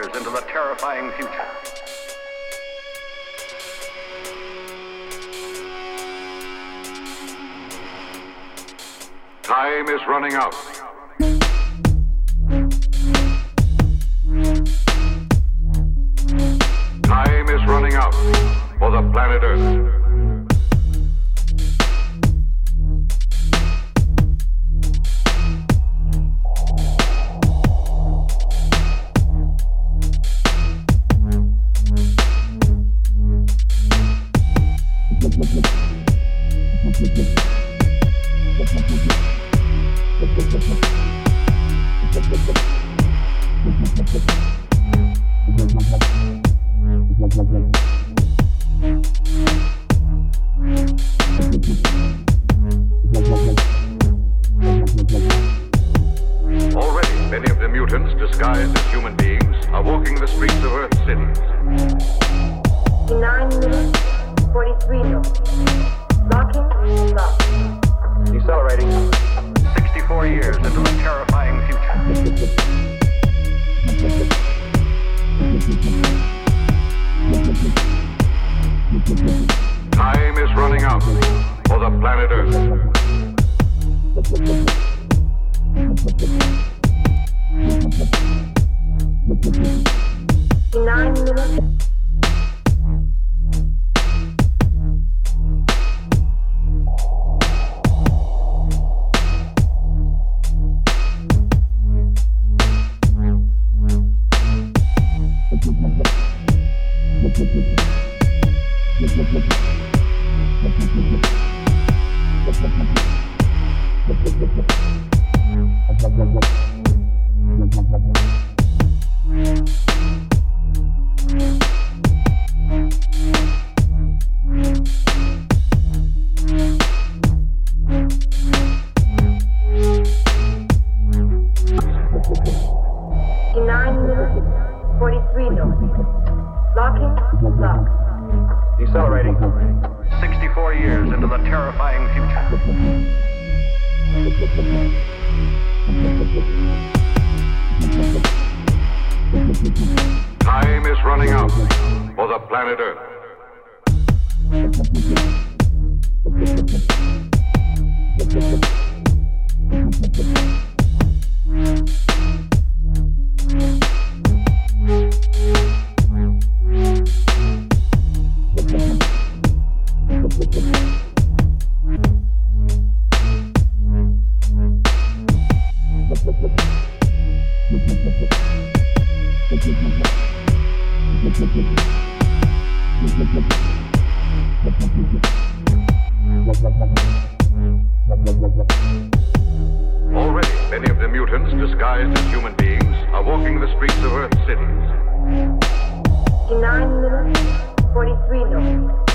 years into the terrifying future. Time is running out. Time is running out for the planet Earth. Already, many of the mutants disguised as human beings are walking the streets of Earth cities. 9 minutes, 43 knots. Locking, lock. Decelerating. 64 years into the terrifying future. Time is running out for the planet Earth. 9 minutes. In 9 minutes, 43 knots. Locking, lock. Decelerating. 64 years into the terrifying future. Time is running out for the planet Earth. Already, many of the mutants disguised as human beings are walking the streets of Earth cities. In 9 minutes, 43 knots.